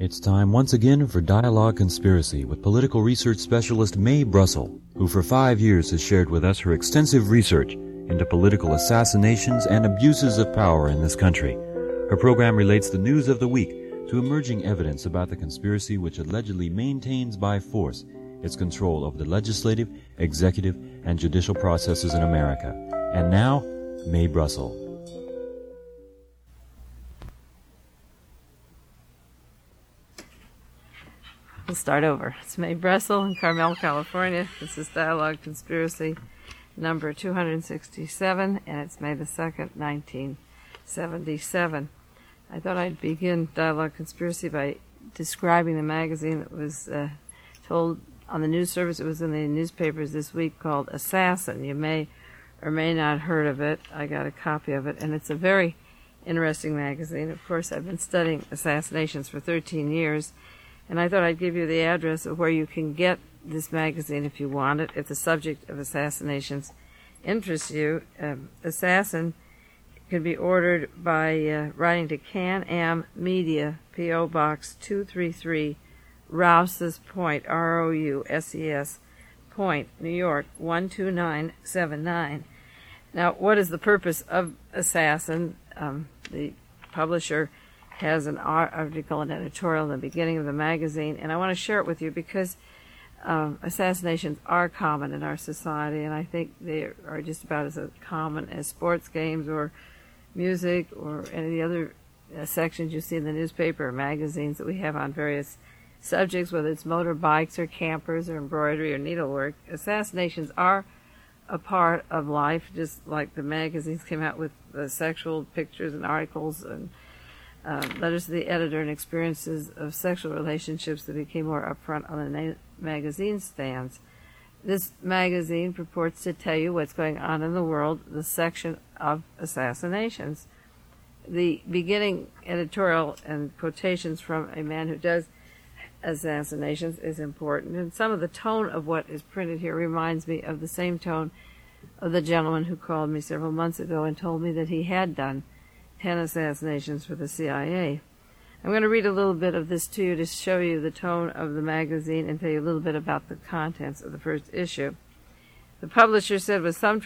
It's time once again for Dialogue Conspiracy with political research specialist Mae Brussel, who for 5 years has shared with us her extensive research into political assassinations and abuses of power in this country. Her program relates the news of the week to emerging evidence about the conspiracy which allegedly maintains by force its control over the legislative, executive, and judicial processes in America. And now, Mae Brussel. We'll start over. It's Mae Brussel in Carmel, California. This is Dialogue Conspiracy number 267, and it's May the 2nd, 1977. I thought I'd begin Dialogue Conspiracy by describing the magazine that was told on the news service. It was in the newspapers this week, called Assassin. You may or may not have heard of it. I got a copy of it, and it's a very interesting magazine. Of course, I've been studying assassinations for 13 years, and I thought I'd give you the address of where you can get this magazine if you want it, if the subject of assassinations interests you. Assassin can be ordered by writing to Can-Am Media, P.O. Box 233, Rouses Point, R-O-U-S-E-S, Point, New York, 12979. Now, what is the purpose of Assassin? The publisher has an article, an editorial in the beginning of the magazine, and I want to share it with you because assassinations are common in our society, and I think they are just about as common as sports games or music or any of the other sections you see in the newspaper or magazines that we have on various subjects, whether it's motorbikes or campers or embroidery or needlework. Assassinations are a part of life, just like the magazines came out with sexual pictures and articles and letters to the editor and experiences of sexual relationships that became more upfront on the magazine stands. This magazine purports to tell you what's going on in the world, the section of assassinations. The beginning editorial and quotations from a man who does assassinations is important, and some of the tone of what is printed here reminds me of the same tone of the gentleman who called me several months ago and told me that he had done 10 assassinations for the CIA. I'm going to read a little bit of this to you to show you the tone of the magazine and tell you a little bit about the contents of the first issue. The publisher said with some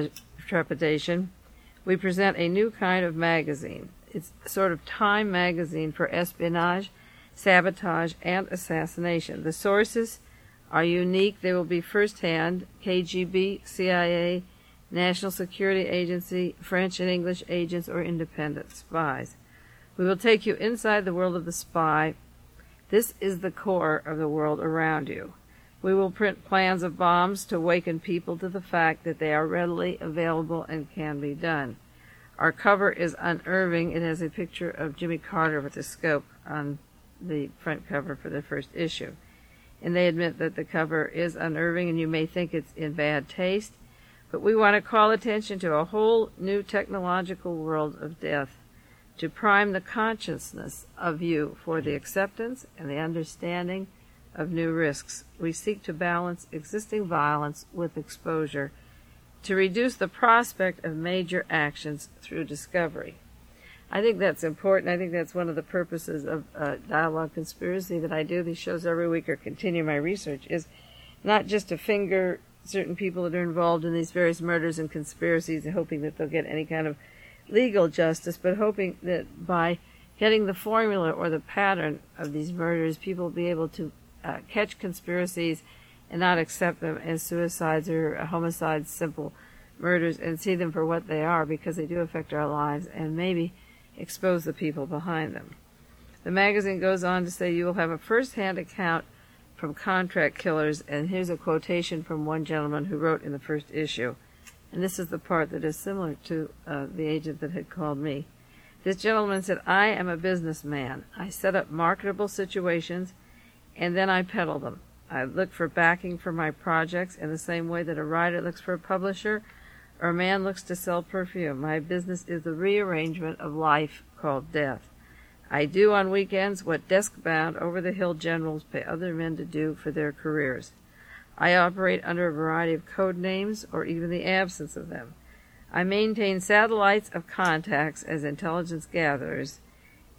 trepidation, "We present a new kind of magazine. It's a sort of Time magazine for espionage, sabotage, and assassination. The sources are unique. They will be first-hand: KGB, CIA, National Security Agency, French and English agents, or independent spies. We will take you inside the world of the spy. This is the core of the world around you. We will print plans of bombs to awaken people to the fact that they are readily available and can be done. Our cover is unnerving. It has a picture of Jimmy Carter with a scope on the front cover for the first issue. And they admit that the cover is unnerving, and you may think it's in bad taste, but we want to call attention to a whole new technological world of death, to prime the consciousness of you for the acceptance and the understanding of new risks. We seek to balance existing violence with exposure, to reduce the prospect of major actions through discovery." I think that's important. I think that's one of the purposes of Dialogue Conspiracy that I do these shows every week or continue my research, is not just to finger certain people that are involved in these various murders and conspiracies and hoping that they'll get any kind of legal justice, but hoping that by getting the formula or the pattern of these murders, people will be able to catch conspiracies and not accept them as suicides or homicides, simple murders, and see them for what they are, because they do affect our lives, and maybe expose the people behind them. The magazine goes on to say you will have a first-hand account from contract killers, and here's a quotation from one gentleman who wrote in the first issue, and this is the part that is similar to the agent that had called me. This gentleman said, "I am a businessman. I set up marketable situations, and then I peddle them. I look for backing for my projects in the same way that a writer looks for a publisher or a man looks to sell perfume. My business is the rearrangement of life called death. I do on weekends what desk-bound, over-the-hill generals pay other men to do for their careers. I operate under a variety of code names or even the absence of them. I maintain satellites of contacts as intelligence gatherers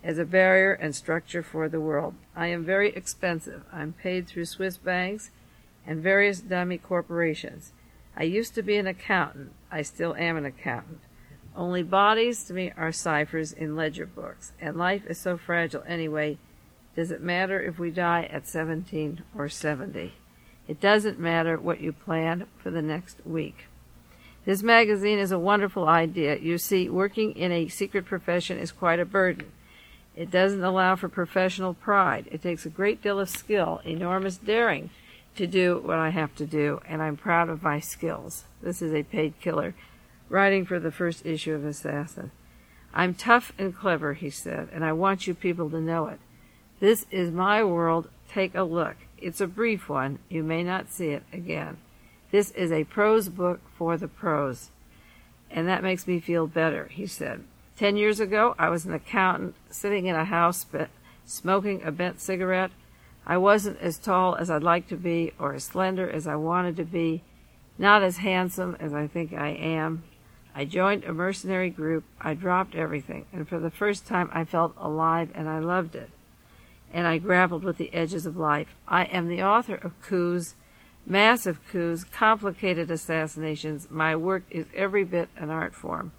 as a barrier and structure for the world. I am very expensive. I'm paid through Swiss banks and various dummy corporations. I used to be an accountant. I still am an accountant. Only bodies to me are ciphers in ledger books, and life is so fragile anyway. Does it matter if we die at 17 or 70? It doesn't matter what you plan for the next week. This magazine is a wonderful idea. You see, working in a secret profession is quite a burden. It doesn't allow for professional pride. It takes a great deal of skill, enormous daring, to do what I have to do, and I'm proud of my skills. This is a paid killer, writing for the first issue of Assassin. I'm tough and clever, he said, and I want you people to know it. This is my world. Take a look. It's a brief one. You may not see it again. This is a prose book for the pros. And that makes me feel better, he said. 10 years ago, I was an accountant sitting in a house smoking a bent cigarette. I wasn't as tall as I'd like to be or as slender as I wanted to be, not as handsome as I think I am. I joined a mercenary group. I dropped everything, and for the first time I felt alive, and I loved it. And I grappled with the edges of life. I am the author of coups, massive coups, complicated assassinations. My work is every bit an art form.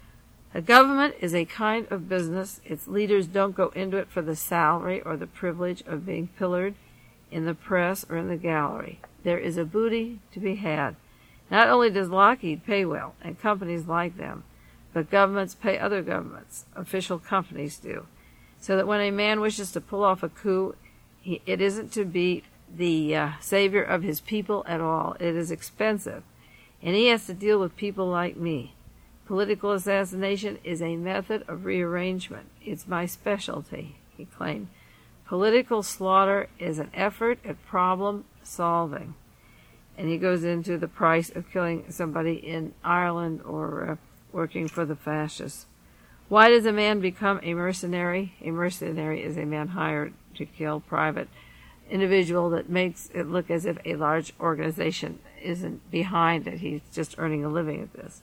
A government is a kind of business. Its leaders don't go into it for the salary or the privilege of being pillared in the press or in the gallery. There is a booty to be had. Not only does Lockheed pay well, and companies like them, but governments pay other governments. Official companies do. So that when a man wishes to pull off a coup, it isn't to be the savior of his people at all. It is expensive, and he has to deal with people like me. Political assassination is a method of rearrangement. It's my specialty, he claimed. Political slaughter is an effort at problem solving. And he goes into the price of killing somebody in Ireland or working for the fascists. Why does a man become a mercenary? A mercenary is a man hired to kill private individual that makes it look as if a large organization isn't behind it. He's just earning a living at this.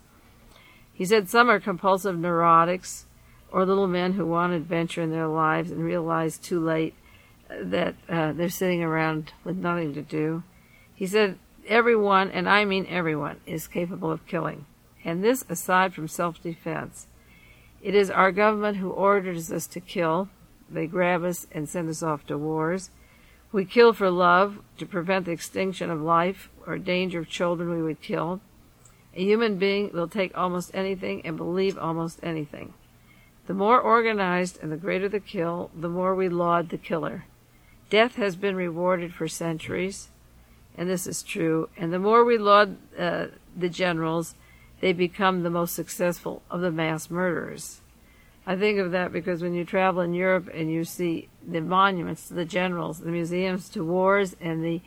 He said some are compulsive neurotics or little men who want adventure in their lives and realize too late that they're sitting around with nothing to do. He said everyone, and I mean everyone, is capable of killing. And this aside from self-defense. It is our government who orders us to kill. They grab us and send us off to wars. We kill for love, to prevent the extinction of life or danger of children we would kill. A human being will take almost anything and believe almost anything. The more organized and the greater the kill, the more we laud the killer. Death has been rewarded for centuries, and this is true, and the more we laud the generals, they become the most successful of the mass murderers. I think of that because when you travel in Europe and you see the monuments to the generals, the museums to wars, and the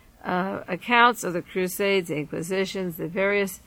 accounts of the Crusades, the Inquisitions, the various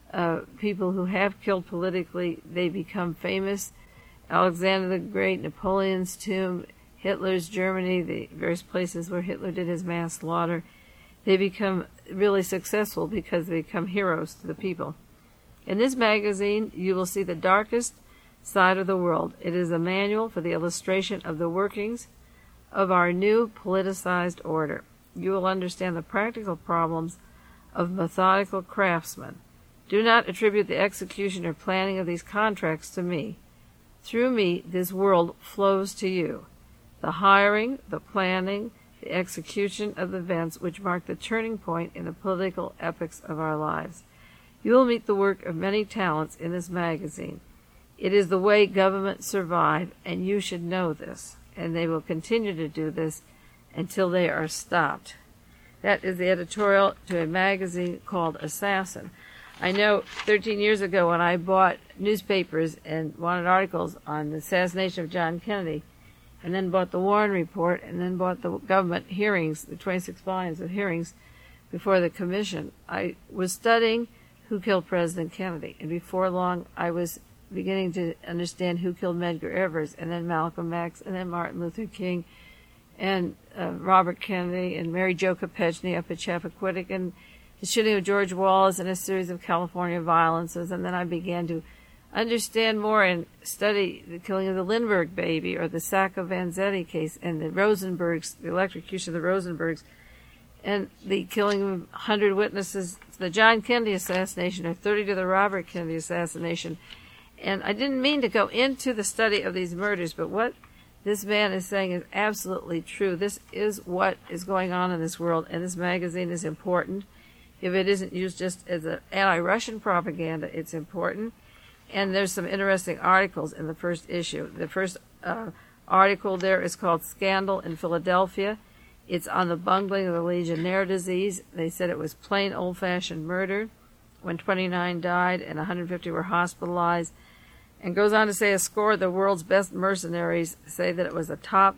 people who have killed politically, they become famous. Alexander the Great, Napoleon's tomb, Hitler's Germany, the various places where Hitler did his mass slaughter, they become really successful because they become heroes to the people. In this magazine, you will see the darkest side of the world. It is a manual for the illustration of the workings of our new politicized order. You will understand the practical problems of methodical craftsmen. Do not attribute the execution or planning of these contracts to me. Through me, this world flows to you. The hiring, the planning, the execution of the events which mark the turning point in the political epochs of our lives. You will meet the work of many talents in this magazine. It is the way governments survive, and you should know this, and they will continue to do this until they are stopped. That is the editorial to a magazine called Assassin. I know 13 years ago when I bought newspapers and wanted articles on the assassination of John Kennedy, and then bought the Warren Report, and then bought the government hearings, the 26 volumes of hearings before the commission, I was studying who killed President Kennedy. And before long, I was beginning to understand who killed Medgar Evers, and then Malcolm X, and then Martin Luther King, and Robert Kennedy, and Mary Jo Kopechne up at Chappaquiddick, and the shooting of George Wallace, and a series of California violences. And then I began to understand more and study the killing of the Lindbergh baby or the Sacco Vanzetti case and the Rosenbergs, the electrocution of the Rosenbergs, and the killing of 100 witnesses to the John Kennedy assassination or 30 to the Robert Kennedy assassination. And I didn't mean to go into the study of these murders, but what this man is saying is absolutely true. This is what is going on in this world, and this magazine is important. If it isn't used just as an anti-Russian propaganda, it's important. And there's some interesting articles in the first issue. The first article there is called Scandal in Philadelphia. It's on the bungling of the Legionnaire disease. They said it was plain old-fashioned murder when 29 died and 150 were hospitalized. And goes on to say a score of the world's best mercenaries say that it was a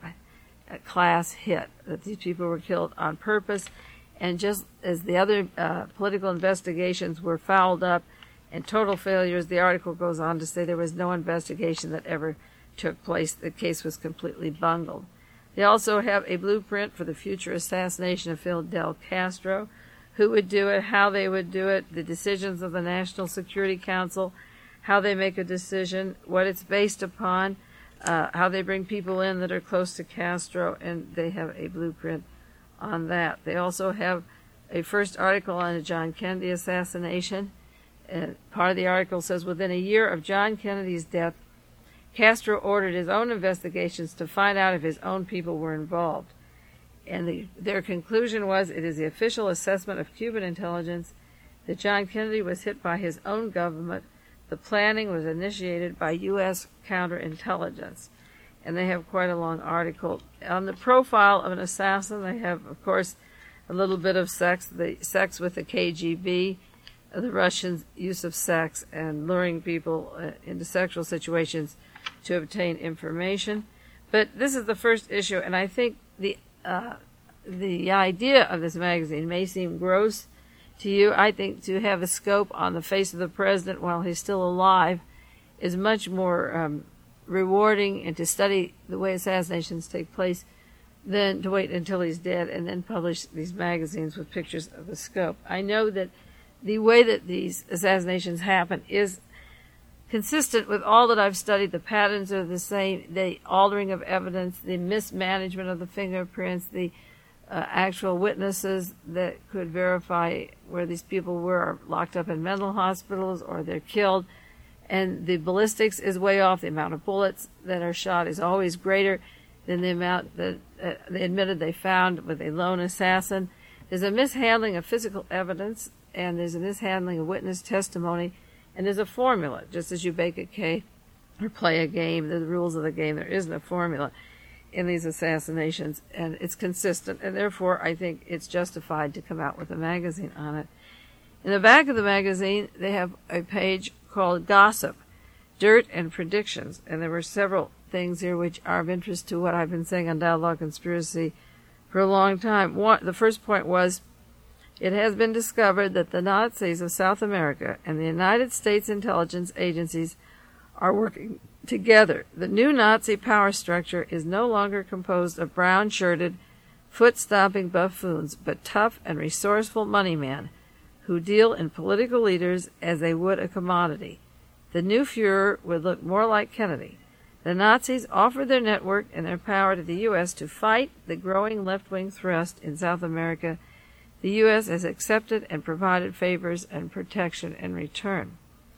top-class hit, that these people were killed on purpose. And just as the other political investigations were fouled up and total failures, the article goes on to say there was no investigation that ever took place. The case was completely bungled. They also have a blueprint for the future assassination of Fidel Castro, who would do it, how they would do it, the decisions of the National Security Council, how they make a decision, what it's based upon, how they bring people in that are close to Castro, and they have a blueprint on that. They also have a first article on the John Kennedy assassination. And part of the article says, within a year of John Kennedy's death, Castro ordered his own investigations to find out if his own people were involved. And their conclusion was, it is the official assessment of Cuban intelligence that John Kennedy was hit by his own government. The planning was initiated by U.S. counterintelligence. And they have quite a long article. On the profile of an assassin, they have, of course, a little bit of sex, the sex with the KGB, the Russians' use of sex and luring people into sexual situations to obtain information. But this is the first issue, and I think the idea of this magazine may seem gross to you. I think to have a scope on the face of the president while he's still alive is much more rewarding, and to study the way assassinations take place than to wait until he's dead and then publish these magazines with pictures of the scope. I know that the way that these assassinations happen is consistent with all that I've studied. The patterns are the same, the altering of evidence, the mismanagement of the fingerprints, the actual witnesses that could verify where these people were are locked up in mental hospitals or they're killed. And the ballistics is way off. The amount of bullets that are shot is always greater than the amount that they admitted they found with a lone assassin. There's a mishandling of physical evidence, and there's a mishandling of witness testimony, and there's a formula. Just as you bake a cake or play a game, the rules of the game, there isn't a formula in these assassinations, and it's consistent, and therefore I think it's justified to come out with a magazine on it. In the back of the magazine, they have a page called Gossip, Dirt and Predictions, and there were several things here which are of interest to what I've been saying on Dialogue Conspiracy for a long time. The first point was, it has been discovered that the Nazis of South America and the United States intelligence agencies are working together. The new Nazi power structure is no longer composed of brown-shirted, foot-stomping buffoons, but tough and resourceful money men who deal in political leaders as they would a commodity. The new Fuhrer would look more like Kennedy. The Nazis offered their network and their power to the U.S. to fight the growing left-wing thrust in South America. The U.S. has accepted and provided favors and protection in return.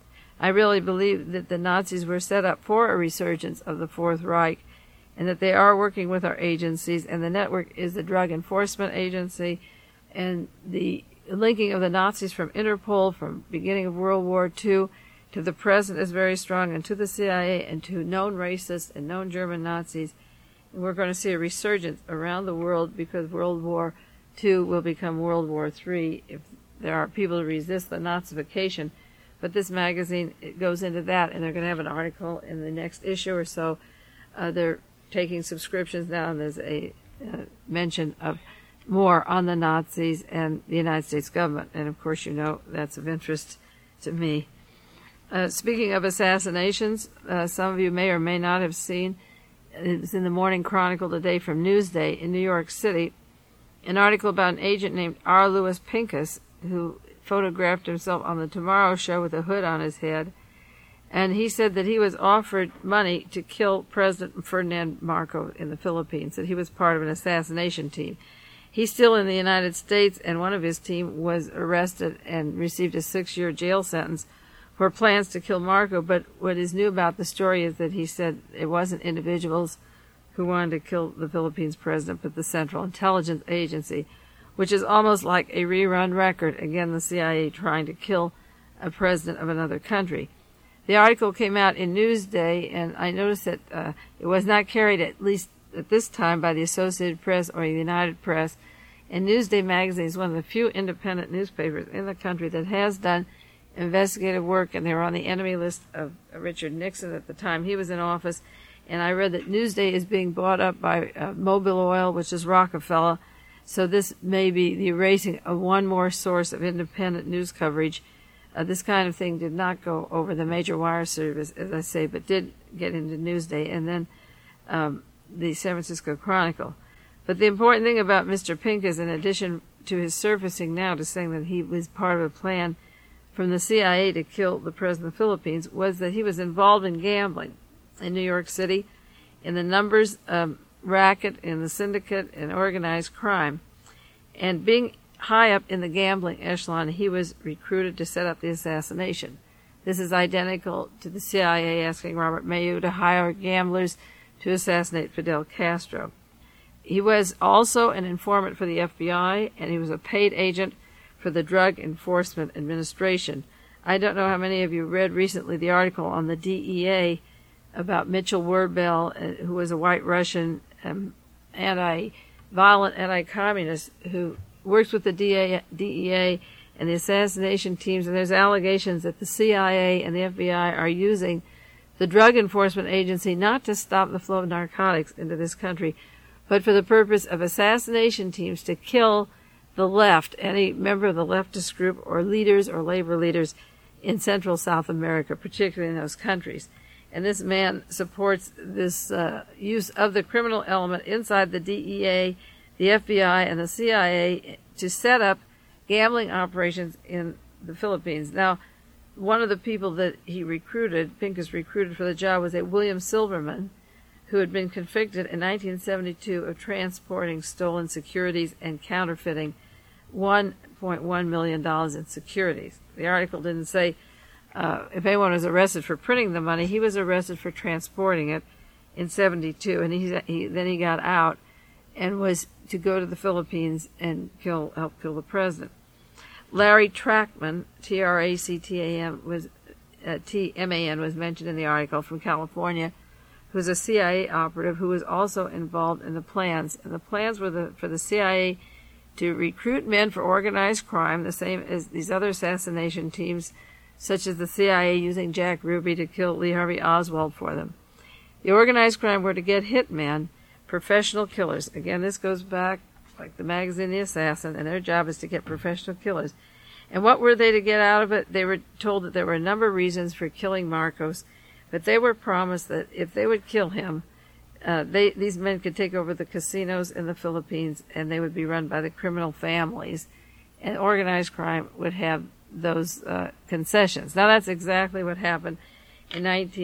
I really believe that the Nazis were set up for a resurgence of the Fourth Reich, and that they are working with our agencies, and the network is the Drug Enforcement Agency, and the linking of the Nazis from Interpol from beginning of World War II to the present is very strong, and to the CIA and to known racists and known German Nazis. And we're going to see a resurgence around the world because World War II will become World War III if there are people who resist the Nazification. But this magazine, it goes into that, and they're going to have an article in the next issue or so. They're taking subscriptions now, and there's a mention of more on the Nazis and the United States government. And, of course, you know that's of interest to me. Speaking of assassinations, some of you may or may not have seen, it's in the Morning Chronicle today from Newsday in New York City, an article about an agent named R. Lewis Pincus who photographed himself on the Tomorrow Show with a hood on his head. And he said that he was offered money to kill President Ferdinand Marcos in the Philippines, that he was part of an assassination team. He's still in the United States, and one of his team was arrested and received a 6-year jail sentence for plans to kill Marcos. But what is new about the story is that he said it wasn't individuals who wanted to kill the Philippines president, but the Central Intelligence Agency, which is almost like a rerun record. Again, the CIA trying to kill a president of another country. The article came out in Newsday, and I noticed that it was not carried, at least at this time, by the Associated Press or the United Press. And Newsday magazine is one of the few independent newspapers in the country that has done investigative work, and they were on the enemy list of Richard Nixon at the time he was in office. And I read that Newsday is being bought up by Mobil Oil, which is Rockefeller. So this may be the erasing of one more source of independent news coverage. This kind of thing did not go over the major wire service, as I say, but did get into Newsday and then the San Francisco Chronicle. But the important thing about Mr. Pincus, in addition to his surfacing now to saying that he was part of a plan from the CIA to kill the president of the Philippines, was that he was involved in gambling in New York City, in the numbers racket, in the syndicate, and organized crime. And being high up in the gambling echelon, he was recruited to set up the assassination. This is identical to the CIA asking Robert Mayu to hire gamblers to assassinate Fidel Castro. He was also an informant for the FBI, and he was a paid agent for the Drug Enforcement Administration. I don't know how many of you read recently the article on the DEA about Mitchell Werbel, who was a white Russian violent anti-communist who works with the DEA and the assassination teams, and there's allegations that the CIA and the FBI are using the Drug Enforcement Agency not to stop the flow of narcotics into this country, but for the purpose of assassination teams to kill the left, any member of the leftist group or leaders or labor leaders in Central South America, particularly in those countries. And this man supports this use of the criminal element inside the DEA, the FBI, and the CIA to set up gambling operations in the Philippines. Now, one of the people that he recruited, Pincus recruited for the job, was a William Silverman, who had been convicted in 1972 of transporting stolen securities and counterfeiting $1.1 million in securities. The article didn't say if anyone was arrested for printing the money. He was arrested for transporting it in 72, and then he got out and was to go to the Philippines and help kill the president. Larry Trackman, Tractam, was Tman, was mentioned in the article, from California, who was a CIA operative who was also involved in the plans. And the plans were for the CIA to recruit men for organized crime, the same as these other assassination teams, such as the CIA using Jack Ruby to kill Lee Harvey Oswald for them. The organized crime were to get hitmen, professional killers. Again, this goes back, like the magazine The Assassin, and their job is to get professional killers. And what were they to get out of it? They were told that there were a number of reasons for killing Marcos, but they were promised that if they would kill him, these men could take over the casinos in the Philippines, and they would be run by the criminal families, and organized crime would have those concessions. Now, that's exactly what happened in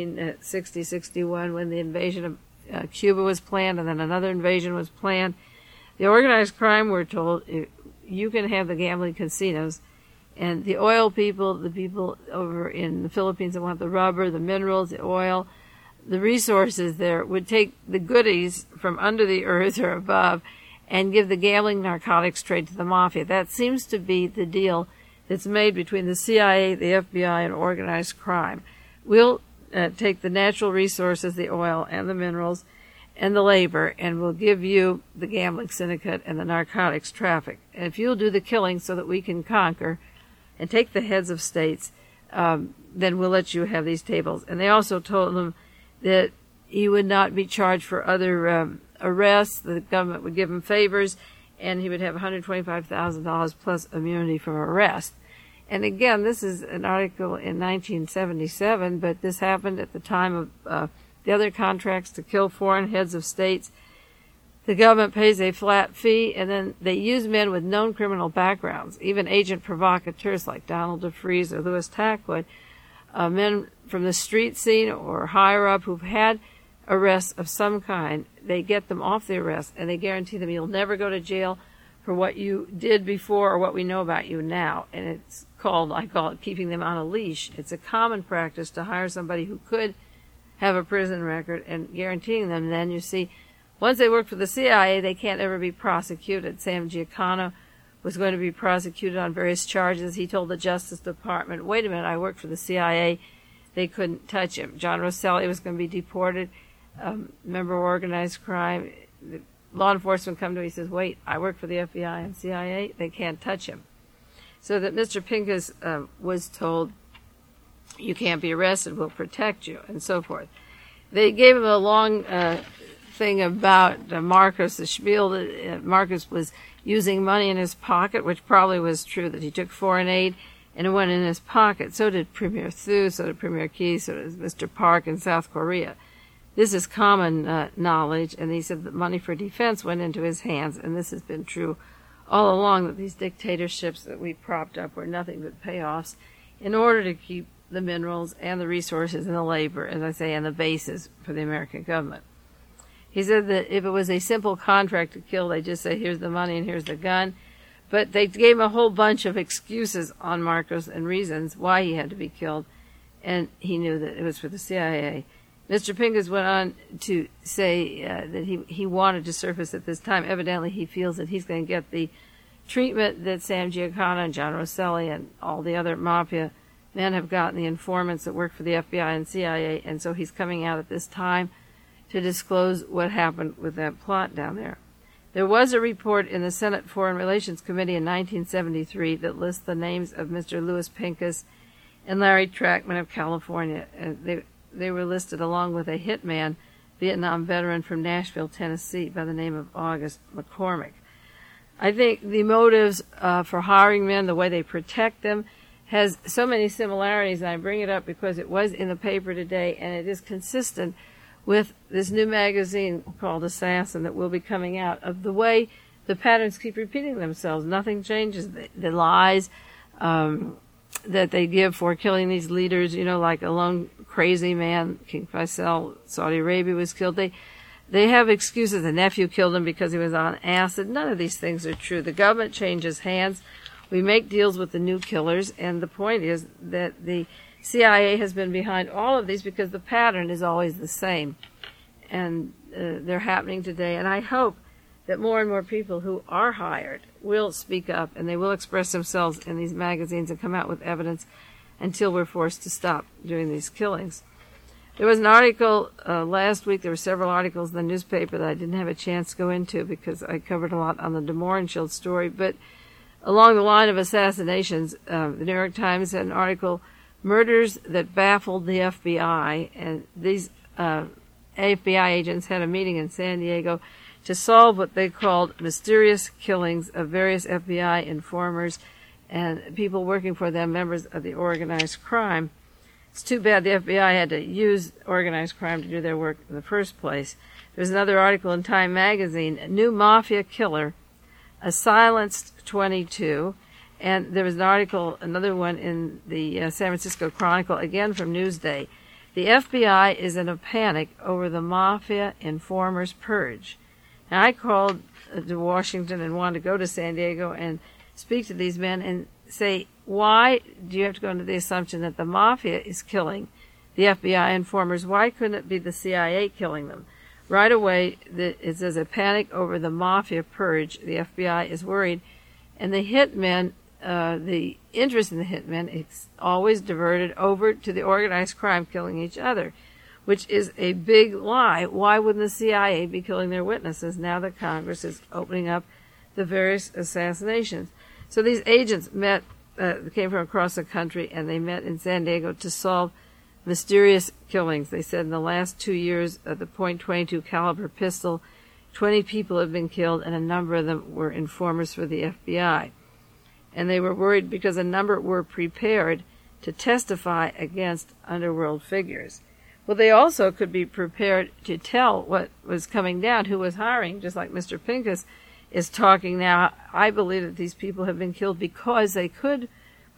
1960-61 when the invasion of Cuba was planned, and then another invasion was planned. The organized crime were told, you can have the gambling casinos, and the oil people, the people over in the Philippines that want the rubber, the minerals, the oil, the resources there, would take the goodies from under the earth or above and give the gambling narcotics straight to the mafia. That seems to be the deal that's made between the CIA, the FBI, and organized crime. We'll take the natural resources, the oil and the minerals and the labor, and we'll give you the gambling syndicate and the narcotics traffic. And if you'll do the killing so that we can conquer and take the heads of states, then we'll let you have these tables. And they also told him that he would not be charged for other arrests. The government would give him favors, and he would have $125,000 plus immunity from arrest. And again, this is an article in 1977, but this happened at the time of the other contracts to kill foreign heads of states. The government pays a flat fee, and then they use men with known criminal backgrounds, even agent provocateurs like Donald DeFreeze or Louis Tackwood, men from the street scene or higher up who've had arrests of some kind. They get them off the arrest, and they guarantee them you'll never go to jail for what you did before or what we know about you now. And it's called, I call it, keeping them on a leash. It's a common practice to hire somebody who could have a prison record and guaranteeing them. Then you see, once they work for the CIA, they can't ever be prosecuted. Sam Giancana was going to be prosecuted on various charges. He told the Justice Department, wait a minute, I work for the CIA. They couldn't touch him. John Rosselli was going to be deported. Member of organized crime. The law enforcement come to him. He says, wait, I work for the FBI and CIA. They can't touch him. So that Mr. Pincus was told, you can't be arrested, we'll protect you, and so forth. They gave him a long thing about Marcos, the spiel that Marcos was using money in his pocket, which probably was true, that he took foreign aid and it went in his pocket. So did Premier Thu, so did Premier Key, so did Mr. Park in South Korea. This is common knowledge, and he said that money for defense went into his hands, and this has been true all along, that these dictatorships that we propped up were nothing but payoffs in order to keep the minerals and the resources and the labor, as I say, and the bases for the American government. He said that if it was a simple contract to kill, they just say, here's the money and here's the gun. But they gave him a whole bunch of excuses on Marcos and reasons why he had to be killed, and he knew that it was for the CIA. Mr. Pincus went on to say that he wanted to surface at this time. Evidently, he feels that he's going to get the treatment that Sam Giancana and John Rosselli and all the other mafia men have gotten, the informants that work for the FBI and CIA, and so he's coming out at this time to disclose what happened with that plot down there. There was a report in the Senate Foreign Relations Committee in 1973 that lists the names of Mr. Louis Pincus and Larry Trackman of California. They were listed along with a hitman, Vietnam veteran from Nashville, Tennessee, by the name of August McCormick. I think the motives for hiring men, the way they protect them, has so many similarities, and I bring it up because it was in the paper today, and it is consistent with this new magazine called Assassin that will be coming out, of the way the patterns keep repeating themselves. Nothing changes. The lies that they give for killing these leaders, like a lone crazy man, King Faisal, Saudi Arabia was killed. They have excuses. The nephew killed him because he was on acid. None of these things are true. The government changes hands. We make deals with the new killers, and the point is that the CIA has been behind all of these because the pattern is always the same. And they're happening today. And I hope that more and more people who are hired will speak up, and they will express themselves in these magazines and come out with evidence until we're forced to stop doing these killings. There was an article last week. There were several articles in the newspaper that I didn't have a chance to go into because I covered a lot on the de Mohrenschildt story. But along the line of assassinations, the New York Times had an article, Murders That Baffled the FBI, and these FBI agents had a meeting in San Diego to solve what they called mysterious killings of various FBI informers and people working for them, members of the organized crime. It's too bad the FBI had to use organized crime to do their work in the first place. There's another article in Time magazine, New Mafia Killer, A Silenced 22, and there was an article, another one in the San Francisco Chronicle, again from Newsday. The FBI is in a panic over the mafia informers purge. Now, I called to Washington and wanted to go to San Diego and speak to these men and say, why do you have to go into the assumption that the mafia is killing the FBI informers? Why couldn't it be the CIA killing them? Right away, it says a panic over the mafia purge. The FBI is worried. And the hitmen, the interest in the hitmen is always diverted over to the organized crime killing each other, which is a big lie. Why wouldn't the CIA be killing their witnesses now that Congress is opening up the various assassinations? So these agents came from across the country, and they met in San Diego to solve mysterious killings. They said in the last 2 years of the .22 caliber pistol, 20 people have been killed, and a number of them were informers for the FBI. And they were worried because a number were prepared to testify against underworld figures. Well, they also could be prepared to tell what was coming down, who was hiring, just like Mr. Pincus is talking now. I believe that these people have been killed because they could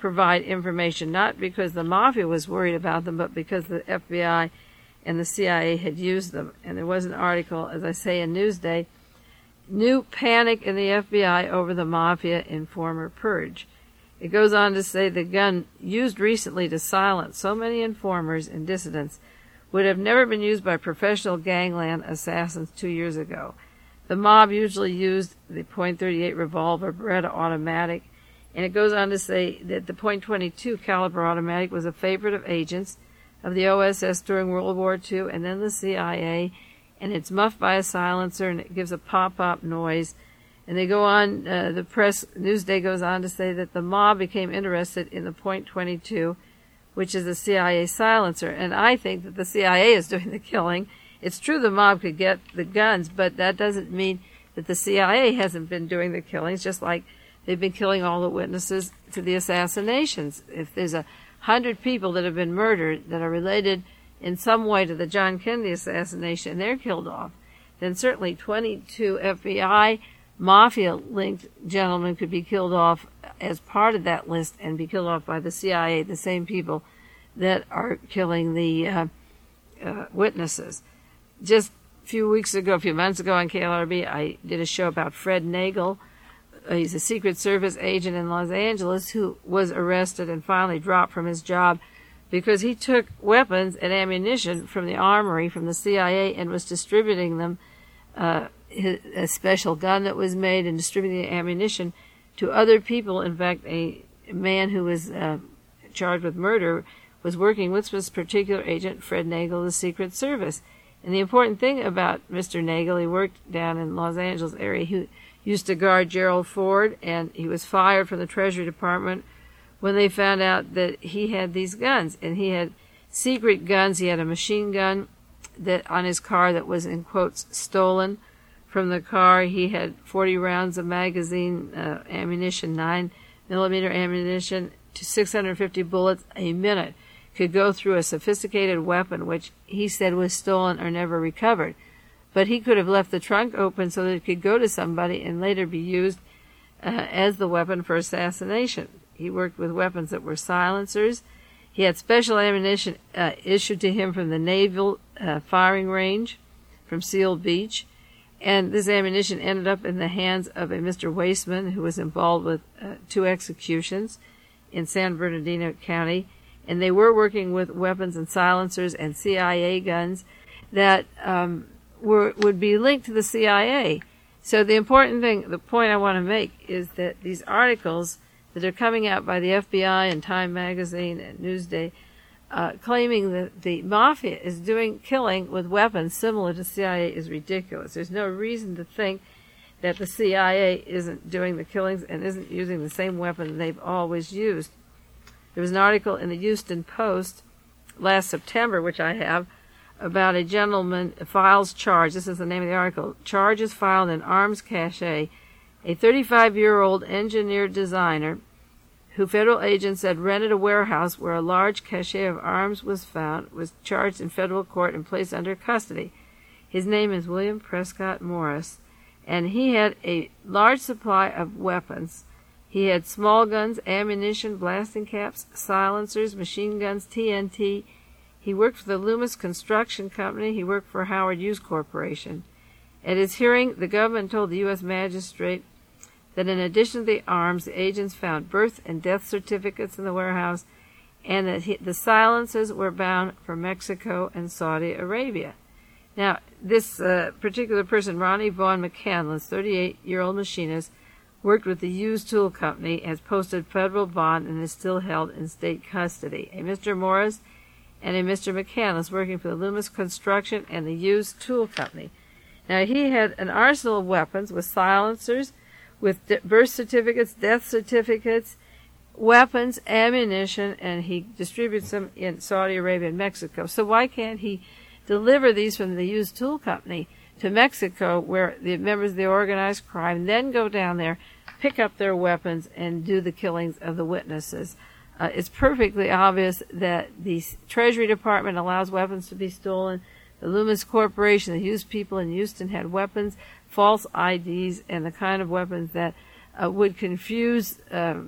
provide information, not because the mafia was worried about them, but because the FBI and the CIA had used them. And there was an article, as I say, in Newsday, New Panic in the FBI over the Mafia Informer Purge. It goes on to say the gun used recently to silence so many informers and dissidents would have never been used by professional gangland assassins 2 years ago. The mob usually used the .38 revolver Beretta automatic, and it goes on to say that the .22 caliber automatic was a favorite of agents of the OSS during World War II and then the CIA, and it's muffed by a silencer and it gives a pop-up noise. And they go on, the press, Newsday goes on to say that the mob became interested in the .22, which is a CIA silencer. And I think that the CIA is doing the killing. It's true the mob could get the guns, but that doesn't mean that the CIA hasn't been doing the killings, just like they've been killing all the witnesses to the assassinations. If there's 100 people that have been murdered that are related in some way to the John Kennedy assassination, and they're killed off, then certainly 22 FBI mafia-linked gentlemen could be killed off as part of that list and be killed off by the CIA, the same people that are killing the witnesses. Just a few months ago on KLRB, I did a show about Fred Nagel. He's a Secret Service agent in Los Angeles who was arrested and finally dropped from his job because he took weapons and ammunition from the armory, from the CIA, and was distributing them, a special gun that was made, and distributing the ammunition to other people. In fact, a man who was charged with murder was working with this particular agent, Fred Nagel, of the Secret Service. And the important thing about Mr. Nagel, he worked down in Los Angeles area. He used to guard Gerald Ford, and he was fired from the Treasury Department when they found out that he had these guns. And he had secret guns. He had a machine gun that on his car that was, in quotes, stolen from the car. He had 40 rounds of magazine ammunition, 9mm ammunition, to 650 bullets a minute. Could go through a sophisticated weapon, which he said was stolen or never recovered. But he could have left the trunk open so that it could go to somebody and later be used as the weapon for assassination. He worked with weapons that were silencers. He had special ammunition issued to him from the Naval firing range from Seal Beach. And this ammunition ended up in the hands of a Mr. Wasteman, who was involved with 2 executions in San Bernardino County. And they were working with weapons and silencers and CIA guns that would be linked to the CIA. So the important thing, the point I want to make, is that these articles that are coming out by the FBI and Time Magazine and Newsday claiming that the mafia is doing killing with weapons similar to CIA is ridiculous. There's no reason to think that the CIA isn't doing the killings and isn't using the same weapon they've always used. There was an article in the Houston Post last September, which I have, about a gentleman files charge. This is the name of the article. Charges filed in arms cache. A 35-year-old engineer designer who federal agents said rented a warehouse where a large cache of arms was found, was charged in federal court and placed under custody. His name is William Prescott Morris, and he had a large supply of weapons. He had small guns, ammunition, blasting caps, silencers, machine guns, TNT. He worked for the Loomis Construction Company. He worked for Howard Hughes Corporation. At his hearing, the government told the U.S. magistrate that in addition to the arms, the agents found birth and death certificates in the warehouse, and that the silencers were bound for Mexico and Saudi Arabia. Now, this particular person, Ronnie Vaughn McCandless, 38-year-old machinist, worked with the Hughes Tool Company, has posted federal bond, and is still held in state custody. A Mr. Morris and a Mr. McCandless working for the Loomis Construction and the Hughes Tool Company. Now, he had an arsenal of weapons with silencers, with birth certificates, death certificates, weapons, ammunition, and he distributes them in Saudi Arabia and Mexico. So why can't he deliver these from the Hughes Tool Company to Mexico, where the members of the organized crime then go down there, pick up their weapons, and do the killings of the witnesses? It's perfectly obvious that the Treasury Department allows weapons to be stolen. The Loomis Corporation, the Hughes people in Houston had weapons, false IDs, and the kind of weapons that would confuse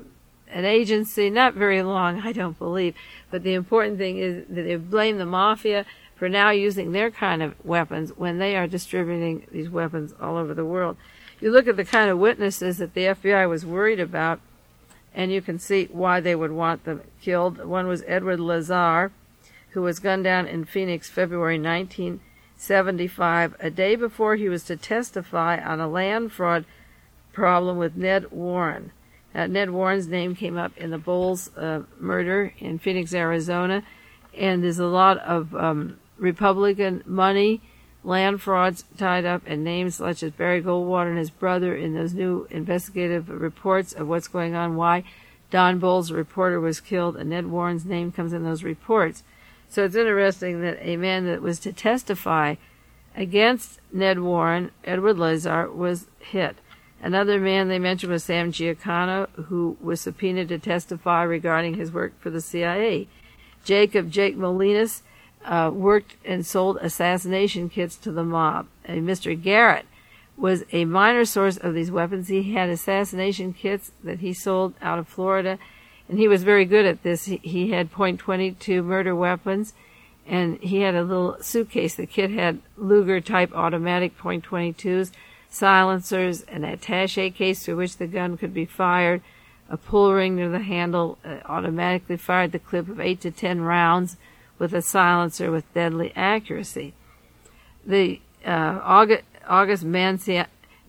an agency, not very long, I don't believe, but the important thing is that they blame the mafia for now using their kind of weapons when they are distributing these weapons all over the world. You look at the kind of witnesses that the FBI was worried about, and you can see why they would want them killed. One was Edward Lazar, who was gunned down in Phoenix, February 1975, a day before he was to testify on a land fraud problem with Ned Warren. Ned Warren's name came up in the Bowles murder in Phoenix, Arizona, and there's a lot of Republican money, land frauds tied up, and names such as Barry Goldwater and his brother in those new investigative reports of what's going on, why Don Bowles, a reporter, was killed, and Ned Warren's name comes in those reports. So it's interesting that a man that was to testify against Ned Warren, Edward Lazar, was hit. Another man they mentioned was Sam Giancana, who was subpoenaed to testify regarding his work for the CIA. Jake Molinas worked and sold assassination kits to the mob. And Mr. Garrett was a minor source of these weapons. He had assassination kits that he sold out of Florida, and he was very good at this. He had .22 murder weapons, and he had a little suitcase. The kit had Luger-type automatic .22s, silencers, an attaché case through which the gun could be fired, a pull ring near the handle, automatically fired the clip of 8 to 10 rounds with a silencer with deadly accuracy. The August Maniaci,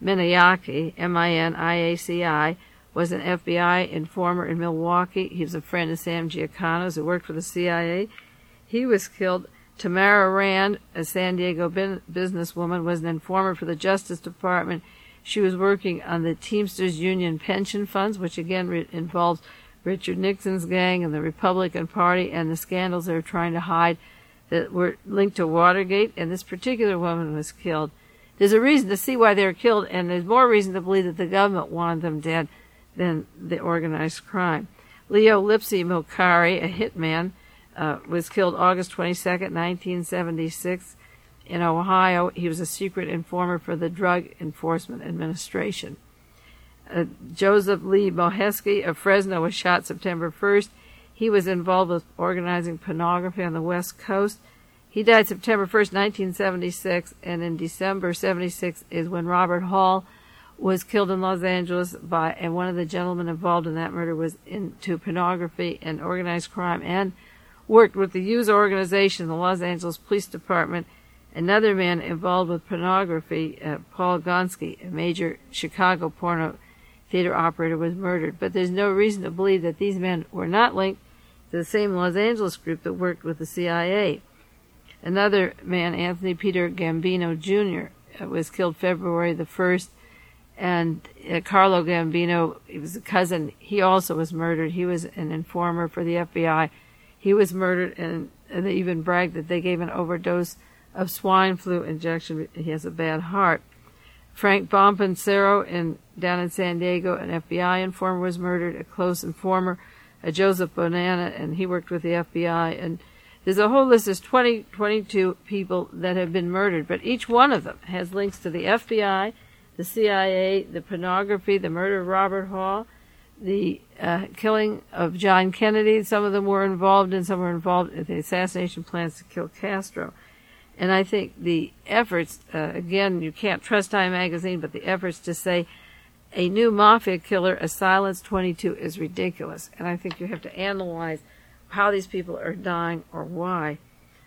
M-I-N-I-A-C-I, was an FBI informer in Milwaukee. He was a friend of Sam Giancana's who worked for the CIA. He was killed. Tamara Rand, a San Diego businesswoman, was an informer for the Justice Department. She was working on the Teamsters Union pension funds, which again involves Richard Nixon's gang and the Republican Party and the scandals they were trying to hide that were linked to Watergate, and this particular woman was killed. There's a reason to see why they were killed, and there's more reason to believe that the government wanted them dead than the organized crime. Leo Lipsy Mokari, a hitman, was killed August 22nd, 1976 in Ohio. He was a secret informer for the Drug Enforcement Administration. Joseph Lee Moheski of Fresno was shot September 1st. He was involved with organizing pornography on the West Coast. He died September 1st, 1976, and in December 76 is when Robert Hall was killed in Los Angeles and one of the gentlemen involved in that murder was into pornography and organized crime and worked with the user organization, the Los Angeles Police Department. Another man involved with pornography, Paul Gonski, a major Chicago porno theater operator, was murdered. But there's no reason to believe that these men were not linked to the same Los Angeles group that worked with the CIA. Another man, Anthony Peter Gambino Jr., was killed February the 1st, and Carlo Gambino, he was a cousin, he also was murdered. He was an informer for the FBI. He was murdered, and they even bragged that they gave an overdose of swine flu injection. He has a bad heart. Frank Bompancero down in San Diego, an FBI informer, was murdered, a close informer, Joseph Bonanna, and he worked with the FBI. And there's a whole list. There's 22 people that have been murdered, but each one of them has links to the FBI, the CIA, the pornography, the murder of Robert Hall, the killing of John Kennedy. Some of them were involved, and some were involved in the assassination plans to kill Castro. And I think the efforts, again, you can't trust Time magazine, but the efforts to say a new mafia killer, a Silence 22, is ridiculous. And I think you have to analyze how these people are dying or why.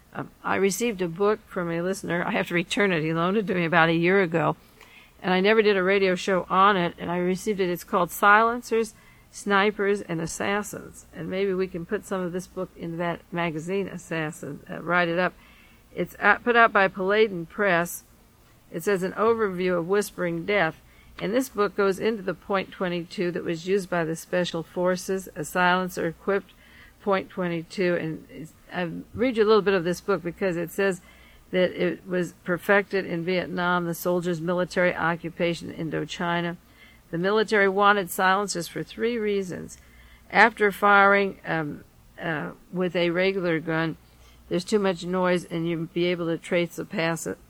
I received a book from a listener. I have to return it. He loaned it to me about a year ago. And I never did a radio show on it, and I received it. It's called Silencers, Snipers, and Assassins. And maybe we can put some of this book in that magazine, Assassin, write it up. It's put out by Paladin Press. It says an overview of Whispering Death. And this book goes into the .22 that was used by the Special Forces, a silencer-equipped .22. And I'll read you a little bit of this book because it says that it was perfected in Vietnam, the soldiers' military occupation in Indochina. The military wanted silencers for 3 reasons. After firing with a regular gun, there's too much noise, and you'll be able to trace the path of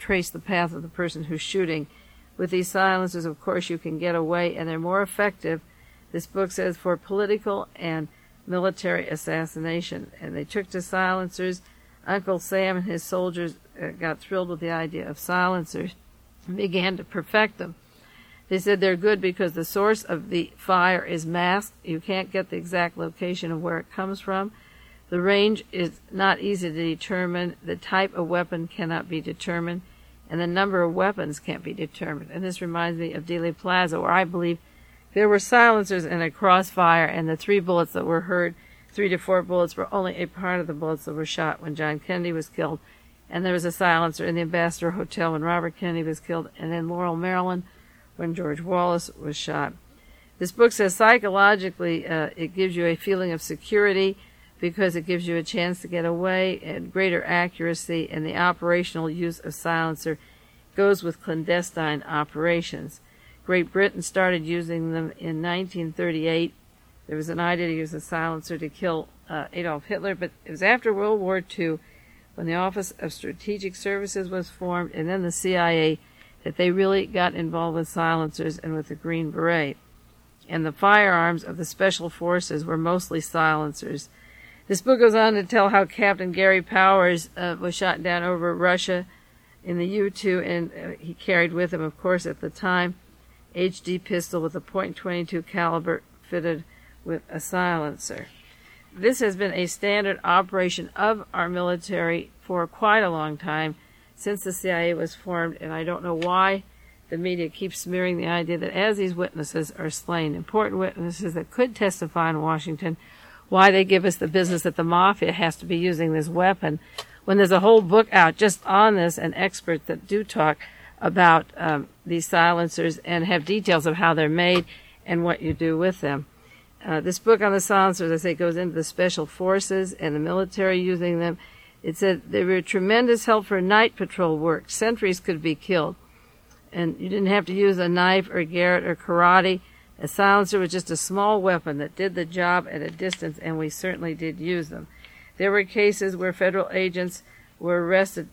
the person who's shooting. With these silencers, of course, you can get away, and they're more effective This book says for political and military assassination. And they took to silencers. Uncle Sam and his soldiers got thrilled with the idea of silencers and began to perfect them. They said they're good because the source of the fire is masked. You can't get the exact location of where it comes from. The range is not easy to determine. The type of weapon cannot be determined. And the number of weapons can't be determined. And this reminds me of Dealey Plaza, where I believe there were silencers in a crossfire, and the 3 bullets that were heard, 3 to 4 bullets, were only a part of the bullets that were shot when John Kennedy was killed. And there was a silencer in the Ambassador Hotel when Robert Kennedy was killed, and in Laurel, Maryland, when George Wallace was shot. This book says psychologically it gives you a feeling of security because it gives you a chance to get away and greater accuracy, and the operational use of silencer goes with clandestine operations. Great Britain started using them in 1938. There was an idea to use a silencer to kill Adolf Hitler, but it was after World War II when the Office of Strategic Services was formed, and then the CIA, that they really got involved with silencers and with the Green Beret. And the firearms of the Special Forces were mostly silencers. This book goes on to tell how Captain Gary Powers was shot down over Russia in the U-2, and he carried with him, of course, at the time, HD pistol with a .22 caliber fitted with a silencer. This has been a standard operation of our military for quite a long time, since the CIA was formed, and I don't know why the media keeps smearing the idea that as these witnesses are slain, important witnesses that could testify in Washington, why they give us the business that the mafia has to be using this weapon, when there's a whole book out just on this and experts that do talk about these silencers and have details of how they're made and what you do with them. This book on the silencers, as I say, goes into the special forces and the military using them. It said they were a tremendous help for night patrol work. Sentries could be killed. And you didn't have to use a knife or garrote or karate. A silencer was just a small weapon that did the job at a distance, and we certainly did use them. There were cases where federal agents were arrested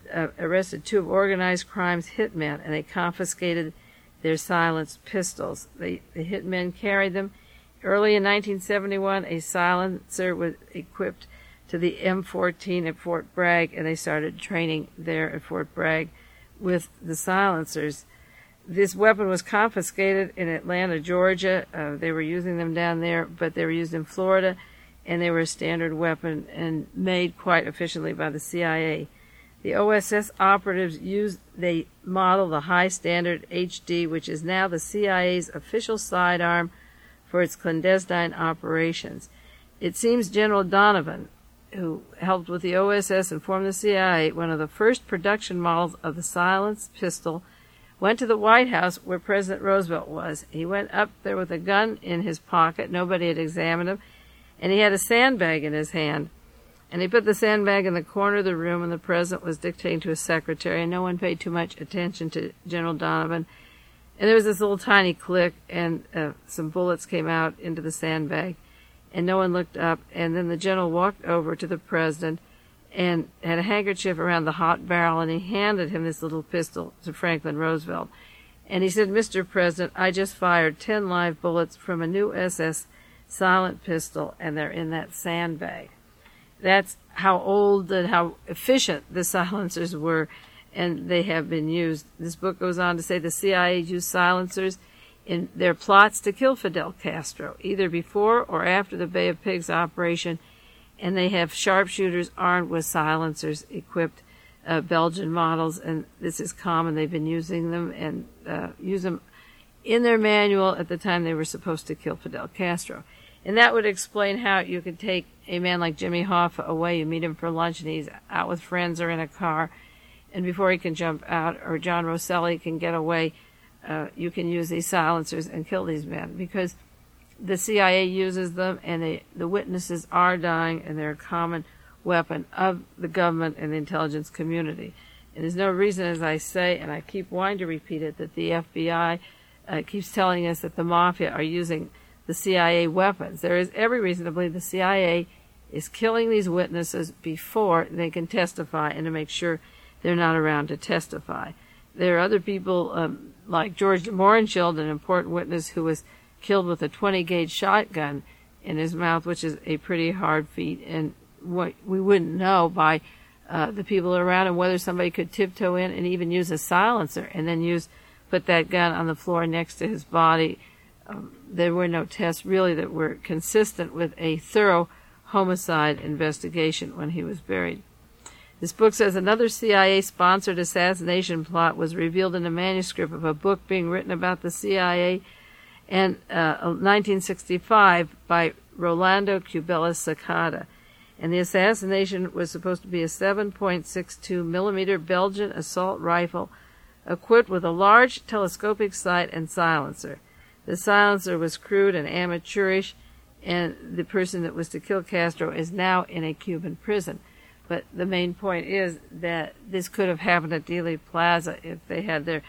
2 of organized crime's hitmen, and they confiscated their silenced pistols. The hitmen carried them. Early in 1971, a silencer was equipped to the M14 at Fort Bragg, and they started training there at Fort Bragg with the silencers. This weapon was confiscated in Atlanta, Georgia. They were using them down there, but they were used in Florida, and they were a standard weapon and made quite efficiently by the CIA. The OSS operatives they model the high standard HD, which is now the CIA's official sidearm for its clandestine operations. It seems General Donovan, who helped with the OSS and formed the CIA, one of the first production models of the silenced pistol, went to the White House where President Roosevelt was. He went up there with a gun in his pocket. Nobody had examined him. And he had a sandbag in his hand. And he put the sandbag in the corner of the room, and the president was dictating to his secretary, and no one paid too much attention to General Donovan. And there was this little tiny click, and some bullets came out into the sandbag, and no one looked up. And then the general walked over to the president and had a handkerchief around the hot barrel, and he handed him this little pistol to Franklin Roosevelt. And he said, "Mr. President, I just fired 10 live bullets from a new SS silent pistol, and they're in that sandbag." That's how old and how efficient the silencers were, and they have been used. This book goes on to say the CIA used silencers in their plots to kill Fidel Castro, either before or after the Bay of Pigs operation, and they have sharpshooters armed with silencers equipped, Belgian models, and this is common. They've been using them and use them in their manual at the time they were supposed to kill Fidel Castro. And that would explain how you could take a man like Jimmy Hoffa away. You meet him for lunch, and he's out with friends or in a car, and before he can jump out, or John Rosselli can get away, you can use these silencers and kill these men, because the CIA uses them, and the witnesses are dying, and they're a common weapon of the government and the intelligence community. And there's no reason, as I say, and I keep wanting to repeat it, that the FBI keeps telling us that the mafia are using the CIA weapons. There is every reason to believe the CIA is killing these witnesses before they can testify, and to make sure they're not around to testify. There are other people like George de Mohrenschildt, an important witness who was killed with a 20-gauge shotgun in his mouth, which is a pretty hard feat. And what we wouldn't know by the people around him whether somebody could tiptoe in and even use a silencer and then put that gun on the floor next to his body. There were no tests really that were consistent with a thorough homicide investigation when he was buried. This book says another CIA-sponsored assassination plot was revealed in a manuscript of a book being written about the CIA in 1965 by Rolando Cubelas Sacada. And the assassination was supposed to be a 7.62 millimeter Belgian assault rifle equipped with a large telescopic sight and silencer. The silencer was crude and amateurish, and the person that was to kill Castro is now in a Cuban prison. But the main point is that this could have happened at Dealey Plaza if they had their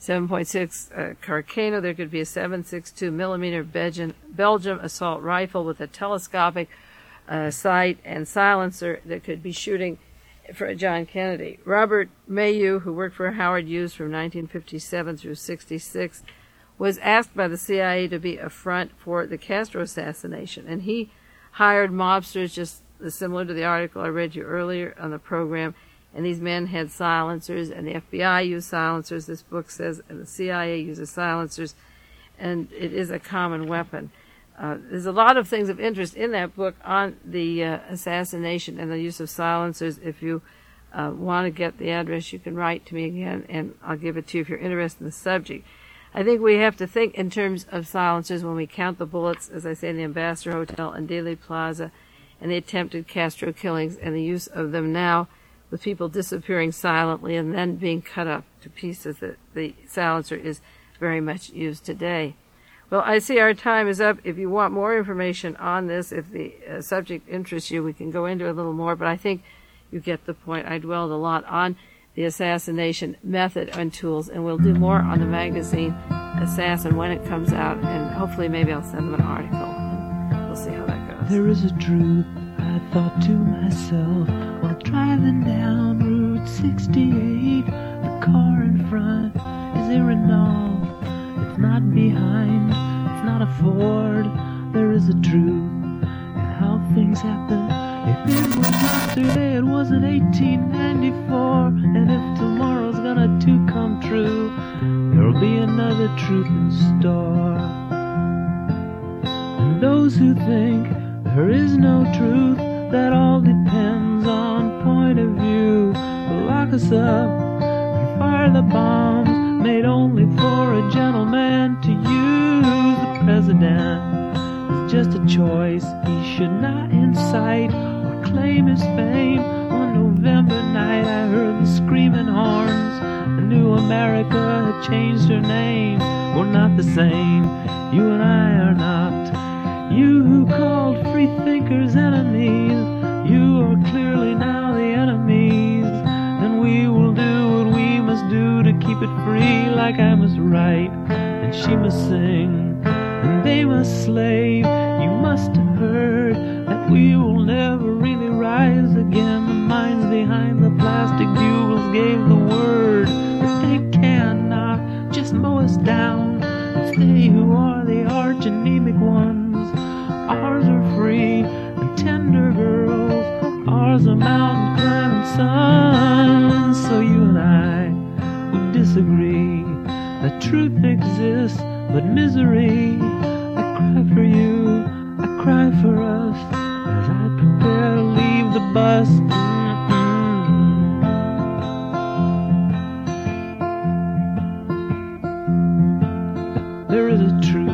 7.6 Carcano. There could be a 7.62 millimeter Belgium assault rifle with a telescopic sight and silencer that could be shooting for John Kennedy. Robert Mayu, who worked for Howard Hughes from 1957 through 66, was asked by the CIA to be a front for the Castro assassination, and he hired mobsters just similar to the article I read you earlier on the program, and these men had silencers, and the FBI used silencers, this book says, and the CIA uses silencers, and it is a common weapon. There's a lot of things of interest in that book on the assassination and the use of silencers. If you want to get the address, you can write to me again, and I'll give it to you if you're interested in the subject. I think we have to think in terms of silencers when we count the bullets, as I say, in the Ambassador Hotel and Dealey Plaza, and the attempted Castro killings, and the use of them now with people disappearing silently and then being cut up to pieces. That the silencer is very much used today. Well, I see our time is up. If you want more information on this, if the subject interests you, we can go into it a little more, but I think you get the point. I dwelled a lot on the assassination method and tools, and we'll do more on the magazine Assassin when it comes out, and hopefully maybe I'll send them an article, and we'll see how that goes. There is a truth, I thought to myself, while driving down Route 68. The car in front is a Renault. It's not behind, it's not a Ford. There is a truth in how things happen. If it was yesterday, it wasn't 1894. And if tomorrow's gonna too come true, there'll be another truth in store. And those who think there is no truth, that all depends on point of view, will lock us up and fire the bombs made only for a gentleman to use. The president is just a choice. He should not incite or claim his fame. One November night I heard the screaming horns. A new America had changed her name. We're not the same, you and I are not. You who called free thinkers enemies, you are clearly now the enemies. And we will do what we must do to keep it free, like I must write and she must sing and they must slave. You must have heard that we will never really rise again. The minds behind the plastic bugles gave the word that they cannot just mow us down. It's they who are the arch anemic ones. Ours are free and tender girls. Ours are mountain climbing sons. So you and I who disagree, that truth exists but misery. I cry for you, I cry for us, as I prepare to leave the bus. There is a truth